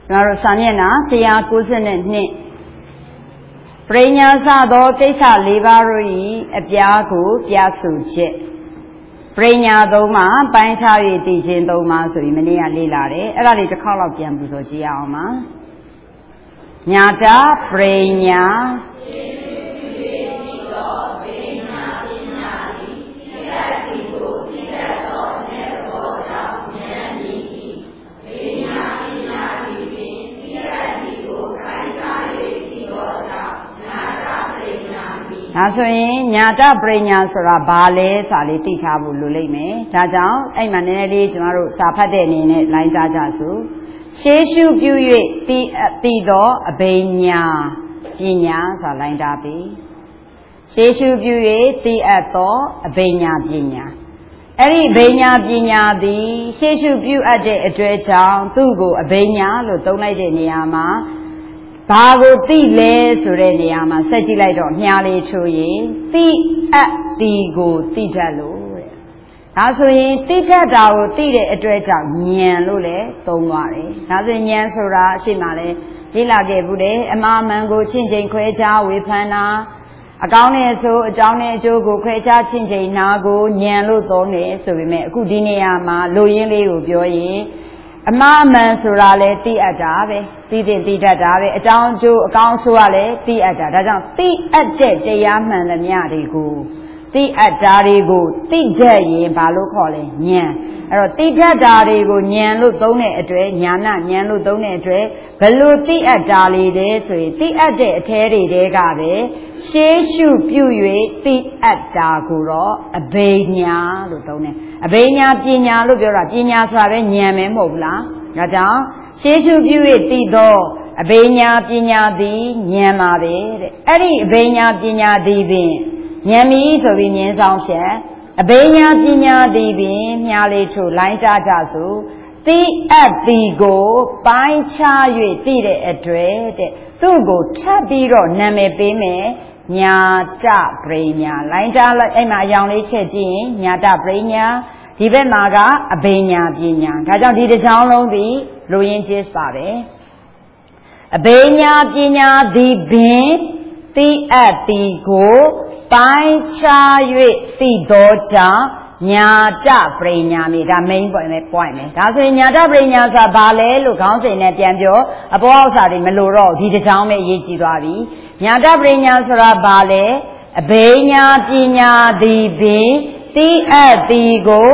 ကျွန်တော်တို့စာမျက်နှာ192ပရိညာစသောကိစ္စ၄ပါးတို့၏အပြားကိုပြဆိုချက်ပရိညာသုံးပါးပိုင်းခြား၍သိခြင်းသုံးပါးဆိုပြီးမနေ့ကလေ့လာတယ်အဲ့ဒါလေးတစ်ခေါက်လောက်ပြန်ပူဇော်ကြည့်အောင်ပါညာတာပရိညာဒါဆိုရင်ညာတပရိညာဆိုတာဘာလဲဆိုတာလေးသိထားဖို့လိုလိမ့်မယ်ဒါကြောင့်အဲ့မှာနည်းနည်းလေးကျွန်တော်တို့စာဖတ်တဲ့အနေနဲ့လိုင်းစားကြစို့ရှေးရှုပြု၍သိသောအဘိညာပညာဆိုတာလိုင်းထားပြီရှေးရှုပြု၍သိအပ်သောအဘိညာပညာအဲ့ဒီအဘိညာပညာသည်ရှေးရှုပြုအပ်တဲ့အတွေ့အကြောင်းသူ့ကိုအဘိညာလို့သုံးလိုက်တဲ့နေရာမှာဘာကိုသိလဲဆိုတဲ့နေရာမှာဆက်ကြည့်လိုက်တော့မြားလေးထိုးရင်သိအပ်ဒီကိုသိတတ်လို့တဲ့ဒါဆိုရင်သိတတ်တာကိုသိတဲ့အတွက်ကြောင့်ဉာဏ်လို့လည်းသုံးသွားတယ်ဒါဆိုရင်ဉာဏ်ဆိုတာအရှိမှလည်းလေ့လာခဲ့ဘူးတယ်အမှားမှန်ကိုချင့်ချိန်ခွဲခြားဝေဖန်တာအကောင်းနဲ့ဆိုအကြောင်းနဲ့အကျိုးကိုခွဲခြားချင့်ချိန်နာကိုဉာဏ်လို့သုံးတယ်ဆိုပေမဲ့အခုဒီနေရာမှာလိုရင်းလေးကိုပြောရင်အမှားမှန်ဆိုတာလည်းသိအပ်တာပဲသိတတ်တာပဲအကြောင်းအကျိုးအကောင်းဆိုရလည်းသိအပ်တာဒါကြောင့်သိအပ်တဲ့တရားမှန်သမျှတွေကိုသိအပ်တာတွေကိုသိတတ်ရင်ဘာလို့ခေါ်လဲဉာဏ်အဲ့တော့သိတတ်တာတွေကိုဉာဏ်လို့သုံးတဲ့အတွက်ဉာဏဉာဏ်လို့သုံးတဲ့အတွက်ဘယ်လိုသိအပ်တာလေးလဲဆိုရင်သိအပ်တဲ့အထဲတွေကပဲရှေးရှုပြု၍သိအပ်တာကိုတော့အဘိညာလို့သုံးတယ်အဘိညာပညာလို့ပြောတာပညာဆိုတာပဲဉာဏ်ပဲမဟုတ်ဘူးလားဒါကြောင့်ရှေးရှုပြု၍သိသောအဘိညာပညာသည်ဉာဏ်ပါပဲတဲ့အဲ့ဒီအဘိညာပညာသည်ပင်ဉာဏ်မီဆိုပြီးဉာဏ်ဆောင်ဖြင့်အဘိညာပညာသည်ပင်မြားလေးထို့လိုင်းကြကြဆိုသိအပ်သည်ကိုပိုင်းခြား၍သိတဲ့အတွက်တဲ့သူ့ကိုထပ်ပြီးတော့နာမည်ပေးမယ်ညာတပရိညာလိုင်းကြလိုက်အဲ့မှာအယောင်လေးချက်ကြည့်ရင်ညာတပရိညာဒီဘက်မှာကအဘိညာပညာဒါကြောင့်ဒီတစ်ချောင်းလုံးသည်လူရင်းချင်းပါတယ်အဘိညာပညာသည်ပင်သိအပ်သည်ကိုပိုင်းခြား၍သိသောကြောင့်ညာတပရိညာမြေဒါ main point ပဲဒါဆိုရင်ညာတပရိညာဆိုတာဘာလဲလို့ခေါင်းစဉ်နဲ့ပြန်ပြောအပေါ်အောက်စာတွေမလို့တော့ဒီတစ်ချောင်းပဲအရေးကြီးသွားပြီညာတပရိညာဆိုတာဘာလဲအဘိညာပညာသည်ပင်သိအပ်သည်ကို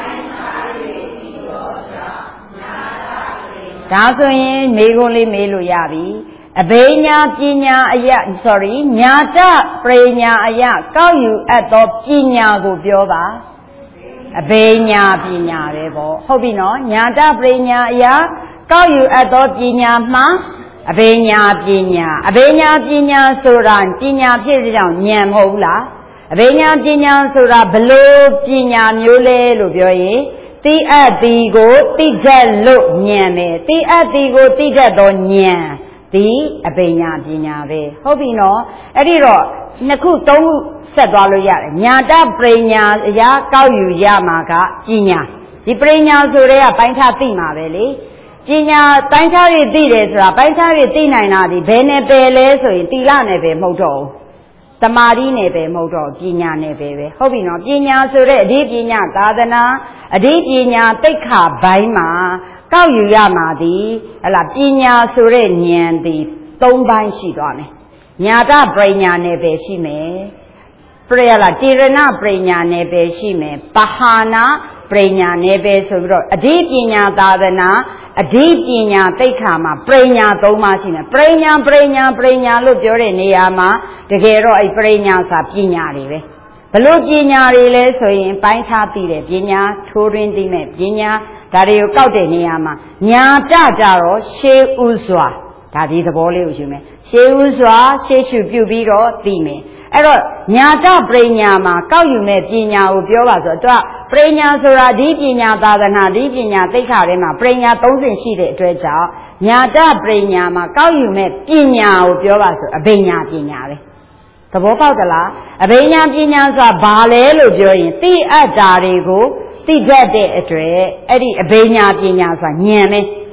ဒါဆိုရင်မေးခွန်းလေးမေးလို့ရပြီအဘိညာပညာအယညာတပရိညာအယကောက်ယူအပ်သောပညာကိုပြောပါအဘိညာပညာပဲပေါ့ဟုတ်ပြီနော်ညာတပရိညာအယကောက်ယူအပ်သောပညာမှအဘိညာပညာဆိုတာပညာဖြစ်တဲ့ကြောင့်ဉာဏ်မဟုတ်ဘူးလားအဘိညာပညာဆိုတာဘလို့ပညာမျိုးလဲလို့ပြောရင်သိအပ်သည်ကိုသိတတ်လို့ဉာဏ်ပဲသိအပ်သည်ကိုသိတတ်သောဉာဏ်ဒီအဘိညာပညာပဲဟုတ်ပြီနော်အဲ့ဒီတော့နှစ်ခုသုံးခုဆက်သွားလို့ရတယ်ညာတပရိညာအရာကောက်ယူရမှာကပညာဒီပရိညာဆိုတဲ့ကပိုင်းခြားသိမှာပဲလေပညာပိုင်းခြား၍သိတယ်ဆိုတာပိုင်းခြား၍သိနိုင်တာဒီဘယ်နဲ့ပယ်လဲဆိုရင်တိလနဲ့ပဲမဟုတ်တော့ဘူးတမာရီနဲ့ပဲမဟုတ်တော့ပညာနဲ့ပဲဟုတ်ပြီနော်ပညာဆိုတဲ့အဓိပညာသာသနာအဓိပညာသိက္ခာဘိုင်းမှာကောက်ယူရမှာဒီဟလာပညာဆိုတဲ့ဉာဏ်ဒီ၃ဘိုင်းရှိသွားမယ်ညာတပရိညာနဲ့ပဲရှိမယ်ပရိယလာတိရဏပရိညာနဲ့ပဲရှိမယ်ပဟာနာပရိညာနဲ့ပဲဆိုပြီးတော့အဓိပညာသာသနာအဓိပညာသိက္ခာမှာပရိညာ၃ပါးရှိမယ်ပရိညာလို့ပြောတဲ့နေရာမှာတကယ်တော့အဲ့ပရိညာဆိုတာပညာတွေပဲဘလို့ပညာတွေလဲဆိုရင်ပိုင်းခြားသိတယ်ပညာထိုးရင်းသိမဲ့ပညာဒါတွေကိုကောက်တဲ့နေရာမှာညာတကြတော့ရှေးဥစွာဒါဒီသဘောလေးကိုယူမယ်ရှေးဥစွာရှေးရှုပြုပြီးတော့သိမယ်အဲ့တော့ညာတပရိညာမှာကောက်ယူမဲ့ပညာကိုပြောပါဆိုတော့ပရိညာဆိုတာဒီပညာသာသနာဒီပညာသိက္ခာထဲမှာပရိညာ၃ဆင့်ရှိတဲ့အတွက်ကြောင့်ညာတပရိညာမှာကောက်ယူမဲ့ပညာကိုပြောပါဆိုအဘိညာပညာပဲသဘောပေါက်သလားအဘိညာပညာဆိုတာဘာလဲလို့ပြောရင်သိအပ်တာတွေကိုသိတတ်တဲ့အတွက်အဲ့ဒီအဘိညာပညာဆိုတာဉာဏ်ပဲပ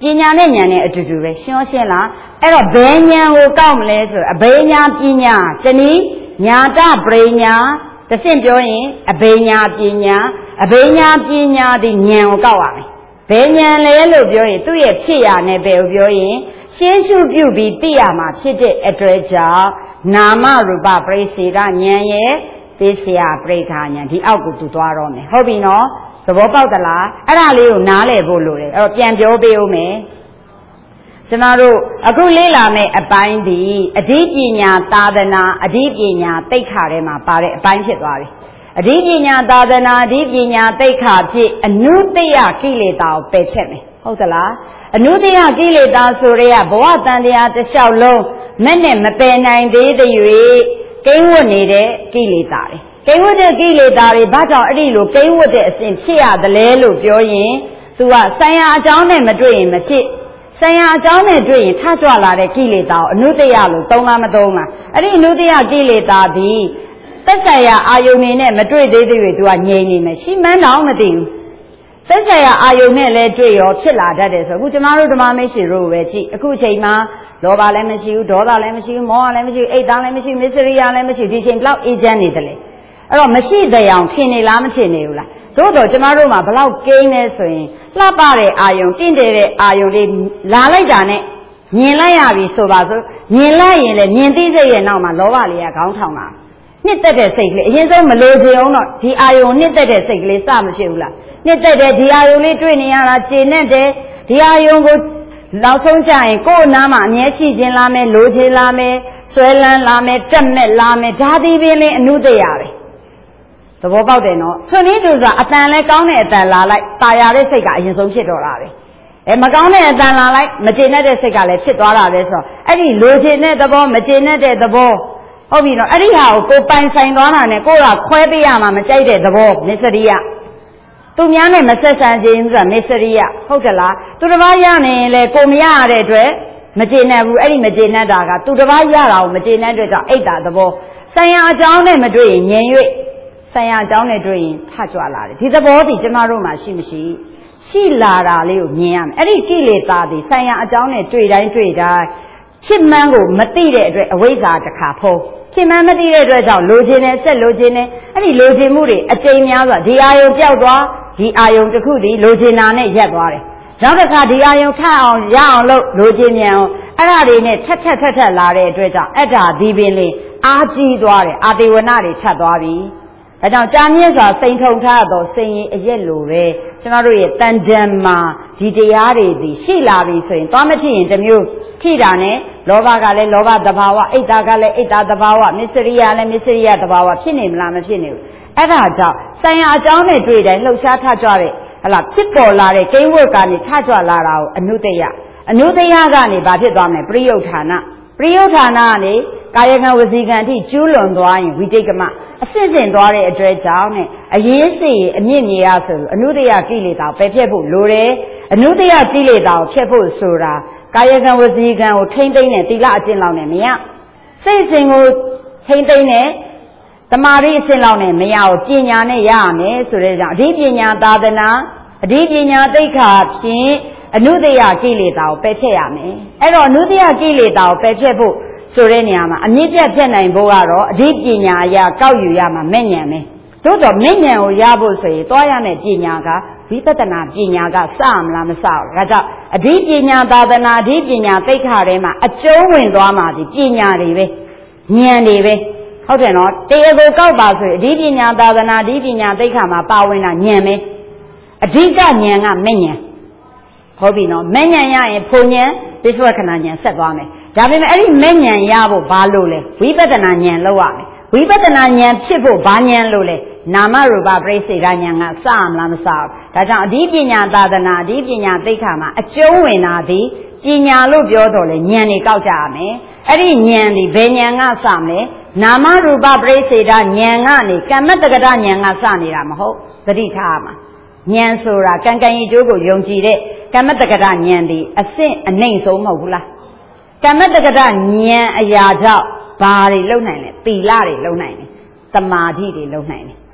ညာနဲ့ဉာဏ်နဲ့အတူတူပဲရှင်းရှင်းလားအဲ့တော့ဘယ်ဉာဏ်ကိုကောက်မလဲဆိုအဘိညာပညာတနည်းညာတပရိညာတစ်ဆင့်ပြောရင်အဘိညာပညာအဘိညာပညာဒီဉာဏ်ကိုကောက်ရမယ်ဘယ်ဉာဏ်လဲလို့ပြောရင်သူ့ရဲ့ဖြစ်ရနဲ့ပဲကိုပြောရင်ရှင်းရှုပြုပြီးသိရမှာဖြစ်တဲ့အတွက်ကြောင့်နာမရူပပရိစ္ဆေဒဉာဏ်ရဲ့သိစရာပရိက္ခာဉာဏ်ဒီအောက်ကိုသူသွားတော့မယ်ဟုတ်ပြီနော်သဘောပေါက်သလားအဲ့ဒါလေးကိုနားလည်ဖို့လိုတယ်အဲ့တော့ပြန်ပြောပေးဦးမယ်ကျွန်တော်တို့အခုလေ့လာမယ့်အပိုင်းဒီအဓိပညာသာသနာအဓိပညာသိက္ခာထဲမှာပါတဲ့အပိုင်းဖြစ်သွားပြီအဓိပညာသာသနာအဓိပညာသိက္ခာဖြစ်အနုတ္တယကိလေသာကိုပယ်ဖြတ်မယ်ဟုတ်သလားအနုတ္တယကိလေသာဆိုရဲဘဝတန်တရားတစ်လျှောက်လုံးမဲ့နဲ့မပယ်နိုင်သေးတဲ့၍ကိန်းဝတ်နေတဲ့ကိလေသာတွေကိန်းဝတ်တဲ့ကိလေသာတွေဘာကြောင့်အဲ့ဒီလိုကိန်းဝတ်တဲ့အစဉ်ဖြစ်ရသလဲလို့ပြောရင်သူကဆံရအကြောင်းနဲ့မတွေ့ရင်မဖြစ်ဆံရအကြောင်းနဲ့တွေ့ရင်ထကြွလာတဲ့ကိလေသာကိုအနုတ္တယလို့သုံးလားမသုံးလားအဲ့ဒီအနုတ္တယကိလေသာဒီသက်ဆိုင်ရာအာယုန်နေနဲ့မတွေ့သေးသေး၍သူကငြိမ်နေမယ်ရှိမှန်းတော့မသိဘူးသက်ဆိုင်ရာအာယုန်နဲ့လည်းတွေ့ရောဖြစ်လာတတ်တယ်ဆိုအခုကျမတို့ဓမ္မမိတ်ဆွေတို့ပဲကြည့်အခုအချိန်မှာလောဘလည်းမရှိဘူးဒေါသလည်းမရှိဘူးမောဟလည်းမရှိဘူးအိတ်သားလည်းမရှိဘူးမစ္စရိယလည်းမရှိဘူးဒီချိန်ဘလောက်အေးချမ်းနေတယ်လေအဲ့တော့မရှိတဲ့အောင်ထင်နေလားမထင်နေဘူးလားသို့တော့ကျမတို့မှာဘလောက်ကိန်းလဲဆိုရင်လှပတဲ့အာယုန်တင့်တယ်တဲ့အာယုန်လေးလာလိုက်တာနဲ့မြင်လိုက်ရပြီဆိုပါစို့မြင်လိုက်ရင်လည်းမြင်သိစိတ်ရဲ့နောက်မှာလောဘလေးကခေါင်းထောင်လာနှစ်သက်တဲ့စိတ်ကလေးအရင်ဆုံးမလိုချင်အောင်တော့ဒီအာယုန်နှစ်သက်တဲ့စိတ်ကလေးစမဖြစ်ဘူးလားနှစ်သက်တဲ့ဒီအာယုန်လေးတွေ့နေရတာခြေနဲ့တဲ့ဒီအာယုန်ကိုနောက်ဆုံးကြရင်ကိုယ်နားမှာအမြဲရှိခြင်းလားမယ်လိုချင်လားမယ်ဆွဲလန်းလားမယ်တက်မဲ့လားမယ်ဒါသည်ပင်လေအနုတ္တရာပဲသဘောပေါက်တယ်နော်ဆွေနည်းတူဆိုတာအတန်လဲကောင်းတဲ့အတန်လာလိုက်ตายရတဲ့စိတ်ကအရင်ဆုံးဖြစ်တော့တာပဲမကောင်းတဲ့အတန်လာလိုက်မကျေနပ်တဲ့စိတ်ကလည်းဖြစ်သွားတာပဲဆိုတော့အဲ့ဒီလိုချင်တဲ့သဘောမကျေနပ်တဲ့သဘောဟုတ်ပြီနော်အဲ့ဒီဟာကိုကိုပိုင်ဆိုင်သွားတာနဲ့ကိုကခွဲပေးရမှာမကြိုက်တဲ့သဘောမစ္စရိယသူများနဲ့မဆက်ဆံခြင်းဆိုတာမစ္စရိယဟုတ်ကလားသူတစ်ပါးရနေရင်လေကိုမရရတဲ့အတွက်မကျေနပ်ဘူးအဲ့ဒီမကျေနပ်တာကသူတစ်ပါးရတာကိုမကျေနပ်တဲ့ကြောင့်အိတ်တာသဘောဆိုင်ရာအကြောင်းနဲ့မတွေ့ရင်ငြိမ်၍ဆိုင်ရာအကြောင်းနဲ့တွေ့ရင်ထကြွလာတယ်ဒီသဘောဒီကျမတို့မှာရှိမရှိရှိလာတာလေးကိုမြင်ရမယ်အဲ့ဒီကိလေသာဒီဆိုင်ရာအကြောင်းနဲ့တွေ့တိုင်းဖြစ်မှန်းကိုမသိတဲ့အတွက်အဝိဇ္ဇာတစ်ခါဖုံးဖြစ်မှန်းမသိတဲ့အတွက်ကြောင့်လိုချင်တယ်ဆက်လိုချင်တယ်အဲ့ဒီလိုချင်မှုတွေအကျိန်များစွာဒီအာယုံပျောက်သွားဒီအာယုံတစ်ခုဒီလိုချင်တာနဲ့ရက်သွားတယ်နောက်တစ်ခါဒီအာယုံထအောင်ရအောင်လို့လိုချင်မြန်အောင်အဲ့ဒါတွေနဲ့ထက်လာတဲ့အတွက်ကြောင့်အဲ့ဒါဒီပင်လေအာကြီးသွားတယ်အာတိဝနတွေထပ်သွားပြီဒါကြောင့်ကြာမြင့်စွာစိန်ထုံထားတော့စိန်ရင်အရက်လိုပဲကျမတို့ရဲ့တန်တန်မှာဒီတရားတွေဒီရှိလာပြီဆိုရင်သွားမဖြစ်ရင်တစ်မျိုးခိတာနဲ့လောဘကလည်းလောဘသဘာဝအိတ်တာကလည်းအိတ်တာသဘာဝမစ္စရိယလည်းမစ္စရိယသဘာဝဖြစ်နေမလားမဖြစ်နေဘူးအဲ့ဒါကြောင့်ဆိုင်ရာအကြောင်းနဲ့တွေ့တယ်လှုပ်ရှားထကြွတဲ့ဟလာဖြစ်ပေါ်လာတဲ့ကိန်းဝတ်ကနေထကြွလာတာကိုအနုတ္တယကနေဘာဖြစ်သွားမလဲပရိယုဌာဏကနေကာယကံဝစီကံအထိကျူးလွန်သွားရင်ဝိတိတ်ကမအစစ်စင်သွားတဲ့အတွက်ကြောင့်နဲ့အရေးစိတ်အမြင့်နေရဆိုအနုတ္တယကိလေသာကိုပယ်ဖြတ်ဖို့လိုတယ်အနုတ္တယကိလေသာကိုဖြတ်ဖို့ဆိုတာကာယကံဝစီကံကိုထိမ့်သိမ့်တဲ့သီလအကျင့်လောက်နဲ့မရစိတ်စဉ်ကိုထိမ့်သိမ့်တဲ့တမာရီအစဉ်လောက်နဲ့မရဘူးပညာနဲ့ရရမယ်ဆိုတဲ့ကြောင့်အဓိပညာသာသနာအဓိပညာသိက္ခာဖြင့်အနုတ္တယကိလေသာကိုပယ်ဖြတ်ရမယ်အဲ့တော့အနုတ္တယကိလေသာကိုပယ်ဖြတ်ဖို့ဆိုတဲ့နေရာမှာအမြင့်ပြတ်ဖြတ်နိုင်ဖို့ကတော့အဓိပညာအရာကောက်ယူရမှာမဲ့ဉဏ်ပဲတို့တော့မဲ့ဉဏ်ကိုရဖို့ဆိုရင်သွားရမယ့်ပညာကဝိပဿနာပညာကစမလားမစဘူးဒါကြောင့်အဓိပညာသာသနာအဓိပညာသိက္ခာထဲမှာအကျုံးဝင်သွားမှာဒီပညာတွေပဲဉာဏ်တွေပဲဟုတ်တယ်နော်တရားကိုကောက်ပါဆိုရင်အဓိပညာသာသနာအဓိပညာသိက္ခာမှာပါဝင်တာဉာဏ်ပဲအဓိကဉာဏ်ကမဲ့ဉာဏ်ဟုတ်ပြီနော်မဲ့ဉာဏ်ရရင်ဖုန်ဉာဏ်ပိဿဝခဏဉာဏ်ဆက်သွားမယ်ဒါပေမဲ့အဲ့ဒီမဲ့ဉာဏ်ရဖို့ဘာလို့လဲဝိပဿနာဉာဏ်လောက်ရမယ်ဝိပဿနာဉာဏ်ဖြစ်ဖို့ဘာဉာဏ်လို့လဲနာမရူပပရိစ္ဆေဒဉာဏ်ကစမလားမစဘူးဒါကြောင့်အဓိပညာသာသနာအဓိပညာသိက္ခာမှာအကျုံးဝင်တာဒီပညာလို့ပြောတော့လေဉာဏ်တွေကောက်ကြရမယ်အဲ့ဒီဉာဏ်ဒီဘယ်ဉာဏ်ကစမလဲနာမရူပပရိစ္ဆေဒဉာဏ်ကနေကမ္မတက္ကဋဉာဏ်ကစနေတာမဟုတ်သတိထားမှာဉာဏ်ဆိုတာကံကံဤကျိုးကိုယုံကြည်တဲ့ကမ္မတက္ကဋဉာဏ်ဒီအဆင့်အနှိမ့်ဆုံးမဟုတ်ဘူးလားကမ္မတက္ကဋဉာဏ်အရာကြောင့်ဘာတွေလုံနိုင်လဲသီလတွေလုံနိုင်တယ်သမာဓိတွေလုံနိုင်တယ်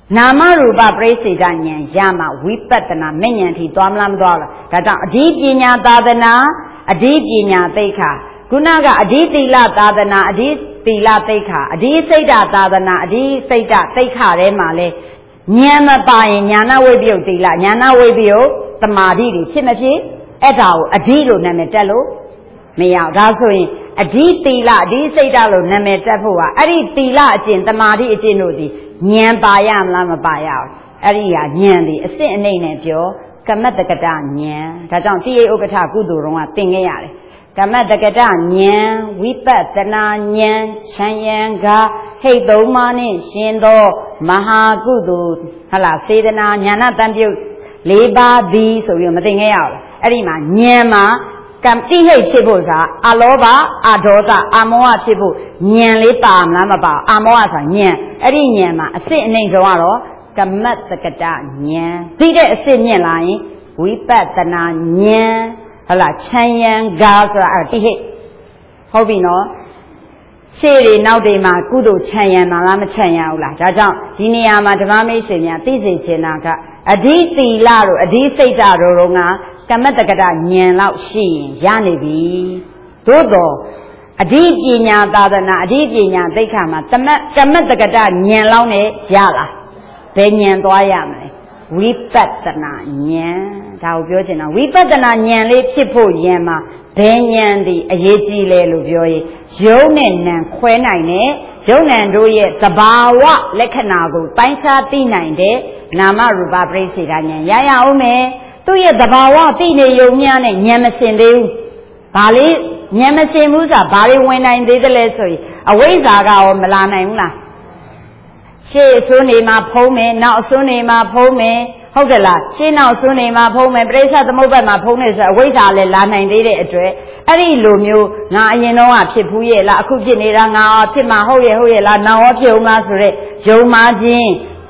နာမရူပပရိစ္ဆေဒဉာဏ်ရမှဝိပဿနာမဲ့ဉာဏ်ထိသွားမလားမသွားလားဒါကြောင့်အဓိပညာသာသနာအဓိပညာသိက္ခာခုနကအဓိသီလသာသနာအဓိသီလသိက္ခာအဓိစိတ်သာသနာအဓိစိတ်သိက္ခာထဲမှာလဲဉာဏ်မပါရင်ညာနာဝိပယုတ်သီလညာနာဝိပယုတ်သမာဓိတွေဖြစ်မဖြစ်အဲ့ဒါကိုအဓိလို့နာမည်တက်လို့မရဘူးဒါဆိုရင်အဓိသီလအဓိစိတ်ဓာတ်လို့နာမည်တက်ဖို့ကအဲ့ဒီသီလအကျင့်သမာဓိအကျင့်တို့ဒီဉာဏ်ပါရမလားမပါရဘူးအဲ့ဒီဟာဉာဏ်ဒီအစစ်အနှိမ့်နဲ့ပြောကမ္မတက္ကတဉာဏ်ဒါကြောင့်တိယဥက္ကဋ္ဌကုသိုလ်တော်ကသင်ခဲ့ရတယ်ကမ္မတက္ကတဉာဏ်ဝိပဿနာဉာဏ်ချမ်းရံကဟိတ်သုံးပါးနဲ့ရှင်သောမဟာကုသိုလ်ဟလာစေတနာဉာဏတံပြုတ်၄ပါးသည်ဆိုပြီးမသင်ခဲ့ရဘူးအဲ့ဒီမှာဉာဏ်မှာကံတိဟိတ်ဖြစ်ဖို့ဆိုတာအလောဘအဒေါသအမောဟဖြစ်ဖို့ဉာဏ်လေးပါမလားမပါအမောဟဆိုတာဉာဏ်အဲ့ဒီဉာဏ်မှာအစစ်အနှိမ့်ဆုံးကတော့ကမ္မတက္ကတဉာဏ်သိတဲ့အစစ်မြင့်လာရင်ဝိပဿနာဉာဏ်ဟုတ်လားချမ်းရံကားဆိုတာတိဟိတ်ဟုတ်ပြီနော်ရှေ့တွေနောက်တွေမှာကုသိုလ်ချမ်းရံမှာလားမချမ်းရဘူးလားဒါကြောင့်ဒီနေရာမှာဓမ္မမိတ်ဆွေများသိစေချင်တာကအဓိသီလတို့အဓိစိတ်ဓာတ်တို့ကကမ္မတက္ကတဉာဏ်လောက်ရှိရင်ရနေပြီသို့တော့အဓိပညာသာသနာအဓိပညာသိက္ခာမှာကမ္မတက္ကတဉာဏ်လောက်နဲ့ရလားဘယ်ဉာဏ်သွားရမလဲဝိပဿနာဉာဏ်ဒါကိုပြောချင်တာဝိပဿနာဉာဏ်လေးဖြစ်ဖို့ယံမှာဘယ်ဉာဏ်ဒီအရေးကြီးလဲလို့ပြောရင်ယုံနဲ့နံခွဲနိုင်တဲ့ယုံနံတို့ရဲ့သဘာဝလက္ခဏာကိုပိုင်းခြားသိနိုင်တဲ့နာမရူပပရိစ္ဆေဒဉာဏ်ရရအောင်မယ်သူ့ရဲ့သဘာဝသိနေယုံများနဲ့ဉာဏ်မစင်သေးဘူးဘာလေးဉာဏ်မစင်ဘူးဆိုတာဘာတွေဝင်နိုင်သေးသလဲဆိုရင်အဝိဇ္ဇာကရောမလာနိုင်ဘူးလားရှေ့အစွန်းနေမှာဖုံးမယ်နောက်အစွန်းနေမှာဖုံးမယ်ဟုတ်တယ်လားရှင်းနောက်အစွန်းနေမှာဖုံးမယ်ပြိဿသမုပ္ပါဒ်မှာဖုံးနေဆိုအဝိဇ္ဇာလည်းလာနိုင်သေးတဲ့အတွက်အဲ့ဒီလိုမျိုးငါအရင်တော့ဖြစ်ဘူးရဲ့လားအခုဖြစ်နေတာငါဖြစ်မှာဟုတ်ရဲ့လားနောင်ရောဖြစ်အောင်လားဆိုတဲ့ယုံမှခြင်း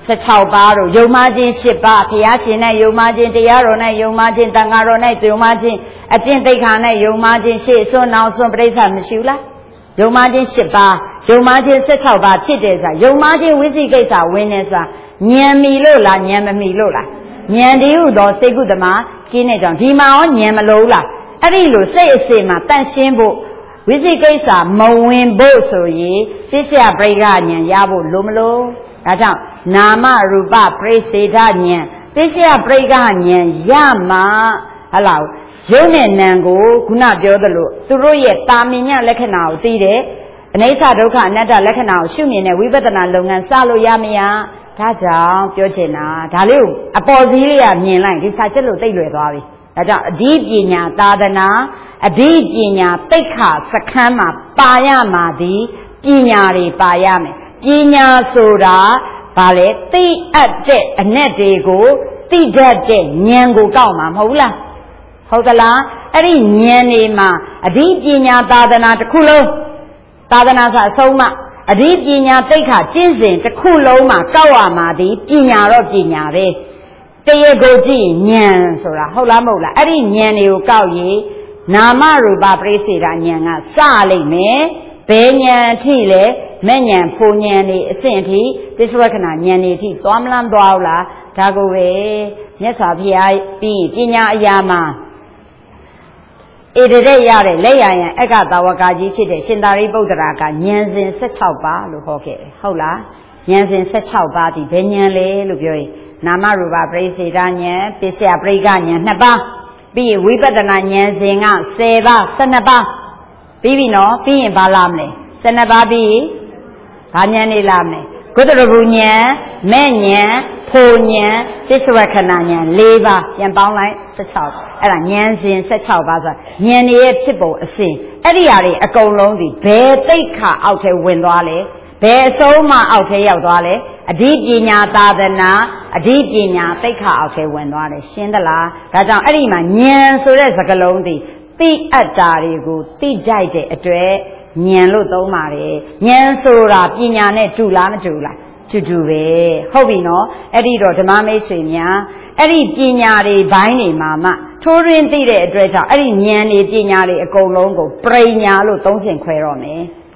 16ပါးတို့ယုံမှခြင်း10ပါးဘုရားရှင်နဲ့ယုံမှခြင်းတရားတော်နဲ့ယုံမှခြင်းတန်ခါတော်နဲ့ယုံမှခြင်းအကျင့်သိက္ခာနဲ့ယုံမှခြင်းရှေ့အစွန်းနောက်အစွန်းပြိဿမရှိဘူးလားယုံမှခြင်း10ပါးယုံမှခြင်း16ပါးဖြစ်တယ်ဆိုတာယုံမှခြင်းဝိသိကိစ္စဝင်နေဆိုတာဉာဏ်မီလို့လားဉာဏ်မမီလို့လားဉာဏ်တည်းဟုသောစိတ်ကုသမာကင်းတဲ့ကြောင့်ဒီမှာရောဉာဏ်မလို့လားအဲ့ဒီလိုစိတ်အစဉ်မှာတန့်ရှင်းဖို့ဝိသိကိစ္စမဝင်ဖို့ဆိုရင်သိစ္ဆာပရိက္ခဉာဏ်ရဖို့လိုမလို့ဒါကြောင့်နာမရူပပရိစ္ဆေဒဉာဏ်သိစ္ဆာပရိက္ခဉာဏ်ရမှာဟလာယုံနဲ့နံကိုခုနပြောသလိုသူတို့ရဲ့တာမင်ညလက္ခဏာကိုသိတယ်အနိစ္စဒုက္ခအနတ္တလက္ခဏာကိုရှုမြင်တဲ့ဝိပဿနာလုပ်ငန်းစလို့ရမရဒါကြောင့်ပြောချင်တာဒါလေးကိုအပေါ်စီးလေးကမြင်လိုက်ဒီစာချက်လို့သိလွယ်သွားပြီဒါကြောင့်အဓိပညာသာသနာအဓိပညာသိက္ခာစခန်းမှာပါရမှာဒီပညာတွေပါရမယ်ပညာဆိုတာဘာလဲသိအပ်တဲ့အနက်တွေကိုသိတတ်တဲ့ဉာဏ်ကိုကောက်မှာမဟုတ်လားဟုတ်သလားအဲ့ဒီဉာဏ်တွေမှာအဓိပညာသာသနာတစ်ခုလုံးသာသနာဆိုအဆုံးမှအဓိပညာသိက္ခာကျင့်စဉ်တစ်ခုလုံးမှာကောက်ရမှာဒီပညာတော့ပညာပဲတရားကိုကြည့်ဉာဏ်ဆိုတာဟုတ်လားမဟုတ်လားအဲ့ဒီဉာဏ်တွေကိုကောက်ရင်နာမရူပပရိစ္ဆေဒဉာဏ်ကစလိမ့်မယ်ဘယ်ဉာဏ်အထိလဲမဲ့ဉာဏ်ဖို့ဉာဏ်တွေအဆင့်အထိသစ္စာဝက္ခဏဉာဏ်တွေအထိသွားမလားသွားဘူးလားဒါကိုပဲမြတ်စွာဘုရားပြီးပညာအရာမှာဧတရက်ရတဲ့လက်ရယံအက္ခသာဝကကြီးဖြစ်တဲ့ရှင်သာရိပုတ္တရာကဉာဏ်စဉ်16ပါးလို့ဟောခဲ့တယ်ဟုတ်လားဉာဏ်စဉ်16ပါးဒီဘယ်ဉာဏ်လဲလို့ပြောရင်နာမရူပပရိစ္ဆေဒဉာဏ်ပစ္စယပရိက္ခဉာဏ်2ပါးပြီးရင်ဝိပဿနာဉာဏ်စဉ်က10ပါး12ပါးပြီးပြီနော်ပြီးရင်ဘာလာမလဲ12ပါးပြီးဘာဉာဏ်နေလာမလဲကုသရဘူဉာဏ်မဲ့ဉာဏ်ဖို့ဉာဏ်သစ္စာဝက္ခဏဉာဏ်4ပါးပြန်ပေါင်းလိုက်16အဲ့ဒါဉာဏ်စဉ်16ပါးဆိုတာဉာဏ်ရဲ့ဖြစ်ပုံအစဉ်အဲ့ဒီဟာတွေအကုန်လုံးဒီဘယ်သိက္ခာအောက်ထဲဝင်သွားလဲဘယ်အဆုံးမှအောက်ထဲရောက်သွားလဲအဓိပညာသာသနာအဓိပညာသိက္ခာအောက်ထဲဝင်သွားတယ်ရှင်းသလားဒါကြောင့်အဲ့ဒီမှာဉာဏ်ဆိုတဲ့စကားလုံးဒီသိအပ်တာတွေကိုသိကြိုက်တဲ့အတွက်ဉာဏ်လို့သုံးပါတယ်ဉာဏ်ဆိုတာပညာနဲ့တူလားမတူလားတူပဲဟုတ်ပြီနော်အဲ့ဒီတော့ဓမ္မမိတ်ဆွေများအဲ့ဒီပညာတွေဘိုင်းတွေမှာမှထိုးရင်းသိတဲ့အတွက်ကြောင့်အဲ့ဒီဉာဏ်တွေပညာတွေအကုန်လုံးကိုပရိညာလို့သုံးဆင့်ခွဲတော့မယ်ပ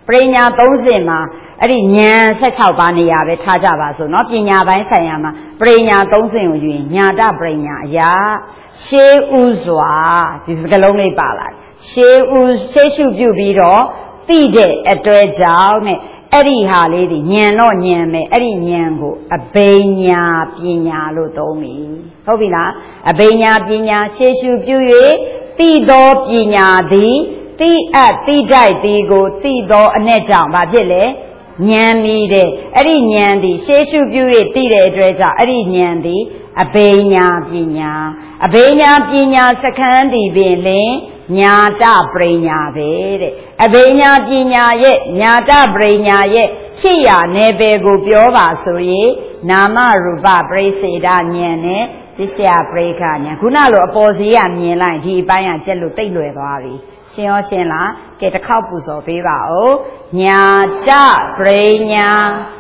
ပရိညာ30မှာအဲ့ဒီဉာဏ်16ပါးနေရာပဲထားကြပါဆိုเนาะပညာပိုင်းဆိုင်ရာမှာပရိညာ30ကိုယူရင်ညာတပရိညာအရာရှေးဥစွာဒီစကားလုံးလေးပါလာရှေးရှုပြုပြီးတော့သိတဲ့အတွေ့အကြောင်းနဲ့အဲ့ဒီဟာလေးဒီဉာဏ်တော့ဉာဏ်ပဲအဲ့ဒီဉာဏ်ကိုအဘိညာပညာလို့သုံးပြီဟုတ်ပြီလားအဘိညာပညာရှေးရှုပြု၍သိသောပညာသည်သိအပ်သိတိုက်သည်ကိုသိသောအ내ကြောင့်ဘာဖြစ်လဲဉာဏ်မီတဲ့အဲ့ဒီဉာဏ်သည်ရှေးရှုပြု၍သိတဲ့အတွက်ကြောင့်အဲ့ဒီဉာဏ်သည်အဘိညာပညာအဘိညာပညာစခန်းသည်ပင်လင်ညာတပရိညာပဲတဲ့အဘိညာပညာရဲ့ညာတပရိညာရဲ့ဖြစ်ရနယ်ပယ်ကိုပြောပါဆိုရင်နာမရူပပရိစေဒဉာဏ်နဲ့သစ္စာပရိက္ခဉာဏ်ခုနလိုအပေါ်စီးရမြင်လိုက်ဒီအပိုင်းကကျက်လို့တိတ်လွယ်သွားပြီရှင်းရောရှင်းလားကဲတစ်ခေါက်ပူဇော်ပေးပါဦးညာတပရိညာ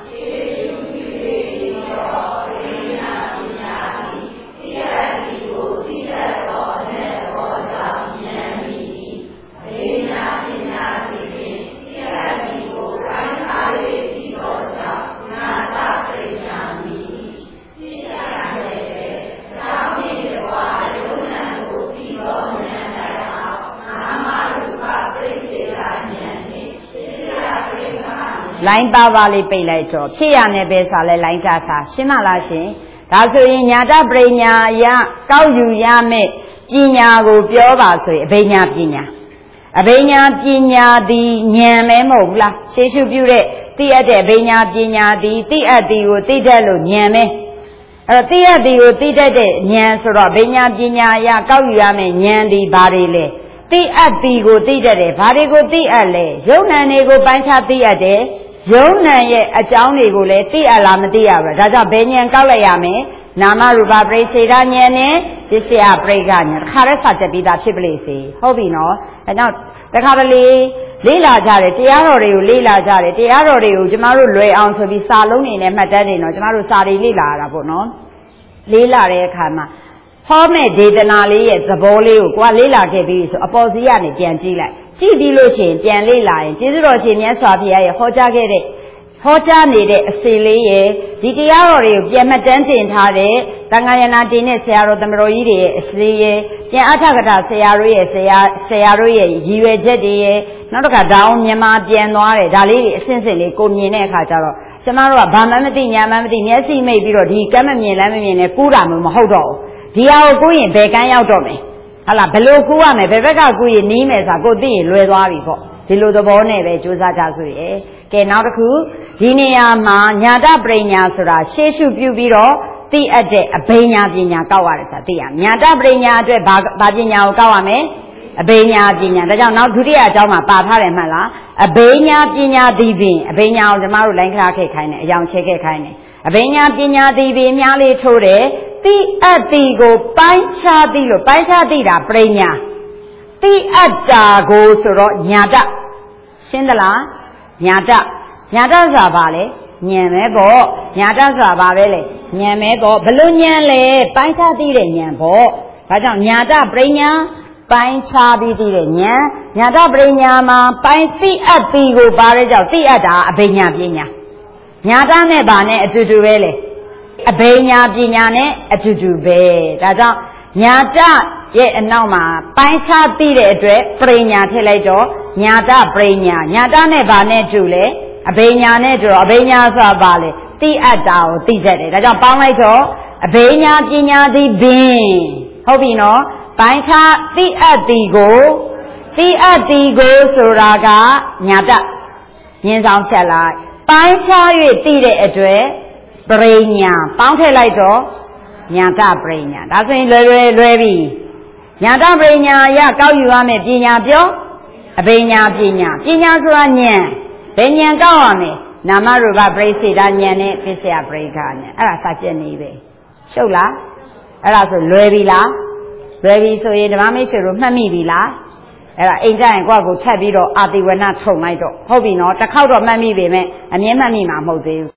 လိုင်းပါပါလေးပိတ်လိုက်တော့ဖြစ်ရနေပဲဆိုလဲလိုင်းကြစားရှင်းမလားရှင်ဒါဆိုရင်ညာတပရိညာယကောက်ယူရမယ့်ပညာကိုပြောပါဆိုရင်အဘိညာပညာအဘိညာပညာသည်ဉာဏ်မဲမဟုတ်ဘူးလားရှေးရှုပြုတဲ့သိအပ်တဲ့အဘိညာပညာသည်သိအပ်သည်ကိုသိတတ်လို့ဉာဏ်မဲအဲ့တော့သိအပ်သည်ကိုသိတတ်တဲ့ဉာဏ်ဆိုတော့အဘိညာပညာယကောက်ယူရမယ့်ဉာဏ်သည်ဘာတွေလဲသိအပ်သည်ကိုသိတတ်တယ်ဘာတွေကိုသိအပ်လဲယုံ nant တွေကိုပိုင်းခြားသိအပ်တယ်ယုံ nant ရဲ့အကြောင်းတွေကိုလည်းသိအပ်လားမသိရဘူးဒါကြောင့်ဘယ်ဉာဏ်ကောက်လိုက်ရမယ်နာမရူပပရိစေဒဉာဏ်နဲ့သစ္စာပရိက္ခဉာဏ်တစ်ခါတည်းစာချက်ပြီးသားဖြစ်ပလိစေဟုတ်ပြီနော်ဒါကြောင့်တခါတလေလေ့လာကြတယ်တရားတော်တွေကိုလေ့လာကြတယ်တရားတော်တွေကိုကျမတို့လွယ်အောင်ဆိုပြီးစာလုံးတွေနဲ့မှတ်တမ်းနေတော့ကျမတို့စာတွေလေ့လာရတာပေါ့နော်လေ့လာတဲ့အခါမှာဟောမဲ့ဒေသနာလေးရဲ့သဘောလေးကိုကိုကလေ့လာခဲ့ပြီးဆိုအပေါ်စီကနေပြန်ကြည့်လိုက်ကြည့်ပြီးလို့ရှိရင်ပြန်လေ့လာရင်ကျေးဇူးတော်ရှင်မြတ်စွာဘုရားရဲ့ဟောကြားခဲ့တဲ့ဟောကြားနေတဲ့အစီလေးရဲ့ဒီတရားတော်တွေကိုပြန်မှတ်တမ်းတင်ထားတဲ့သံဃာယနာတင်တဲ့ဆရာတော်သမတော်ကြီးတွေရဲ့အစီရဲ့ပြန်အထကထာဆရာတို့ရဲ့ဆရာတို့ရဲ့ရည်ရွယ်ချက်တွေရဲ့နောက်တစ်ခါဒေါင်းမြန်မာပြန်သွားတယ်ဒါလေးတွေအစဉ်စဉ်လေးကိုမြင်တဲ့အခါကျတော့ကျမတို့ကဘာမှမသိညာမှမသိမျက်စိမိတ်ပြီးတော့ဒီကမ်းမမြင်လမ်းမမြင်နဲ့ကူးတာမျိုးမဟုတ်တော့ဘူးဒီဟာကိုကူးရင်ဘယ်ကမ်းရောက်တော့မယ်ဟုတ်လားဘယ်လိုကူးရမယ်ဘယ်ဘက်ကကူးရင်နီးမယ်ဆိုတာကိုသိရင်လွယ်သွားပြီပေါ့ဒီလိုသဘောနဲ့ပဲကြိုးစားကြဆိုရယ်ကဲနောက်တစ်ခုဒီနေရာမှာညာတပရိညာဆိုတာရှေးရှုပြုပြီးတော့သိအပ်တဲ့အဘိညာပညာကောက်ရတယ်ဆိုတာသိရညာတပရိညာအတွက်ဘာပညာကိုကောက်ရမလဲအဘိညာပညာဒါကြောင့်နောက်ဒုတိယအကြောင်းမှာပါထားတယ်မှတ်လားအဘိညာပညာသည်ပင်အဘိညာကိုကျမတို့လိုင်းခါခဲ့ခိုင်းတယ်အယောင်ချဲခဲ့ခိုင်းတယ်အဘိညာပညာသည်ပင်များလေးထိုးတယ်သိအပ်သည်ကိုပိုင်းခြားသိလို့ပိုင်းခြားသိတာပရိညာသိအပ်တာကိုဆိုတော့ညာတရှင်းသလားညာတဆိုတာဘာလဲဉာဏ်ပဲပေါ့ညာတဆိုတာဘာပဲလဲဉာဏ်ပဲပေါ့ဘလို့ဉာဏ်လဲပိုင်းခြားသိတဲ့ဉာဏ်ပေါ့ဒါကြောင့်ညာတပရိညာပိုင်းခြားပြီးသိတဲ့ဉာဏ်ညာတပရိညာမှာပိုင်းသိအပ်သည်ကိုပါတဲ့ကြောင့်သိအပ်တာအဘိညာပညာညာတနဲ့ဘာနဲ့အတူတူပဲလေအဘိညာပညာနဲ့အတူတူပဲဒါကြောင့်ညာတရဲ့အနောက်မှာပိုင်းခြားသိတဲ့အတွက်ပရိညာထည့်လိုက်တော့ညာတပရိညာညာတနဲ့ဘာနဲ့တူလဲအဘိညာနဲ့တူတော့အဘိညာဆိုတာဘာလဲသိအပ်တာကိုသိတတ်တယ်ဒါကြောင့်ပေါင်းလိုက်တော့အဘိညာပညာသည်ပင်ဟုတ်ပြီနော်ပိုင်းခြားသိအပ်သည်ကိုဆိုတာကညာတမြင်ဆောင်ချက်လိုက်ပိုင်းခြား၍သိတဲ့အတွက်ပရိညာပေါင်းထည့်လိုက်တော့ညာတပရိညာဒါဆိုရင်လွယ်ပြီညာတပရိညာရကောက်ယူရမယ်ပညာပြောအဘိညာပညာဆိုတာဉာဏ်ဘယ်ဉာဏ်ကောက်ရမလဲနာမရူပပရိစေဒဉာဏ်နဲ့ပစ္စယပရိက္ခဉာဏ်အဲ့ဒါစာချက်နေပဲရှုပ်လားအဲ့ဒါဆိုလွယ်ပြီလားလွယ်ပြီဆိုရင်ဓမ္မမိတ်ဆွေတို့မှတ်မိပြီလားအဲ့ဒါအိမ်ကြရင်ကိုယ့်ကိုထပ်ပြီးတော့အာတိဝဏထုံလိုက်တော့ဟုတ်ပြီနော်တစ်ခေါက်တော့မှတ်မိပေမဲ့အမြဲမှတ်မိမှာမဟုတ်သေးဘူး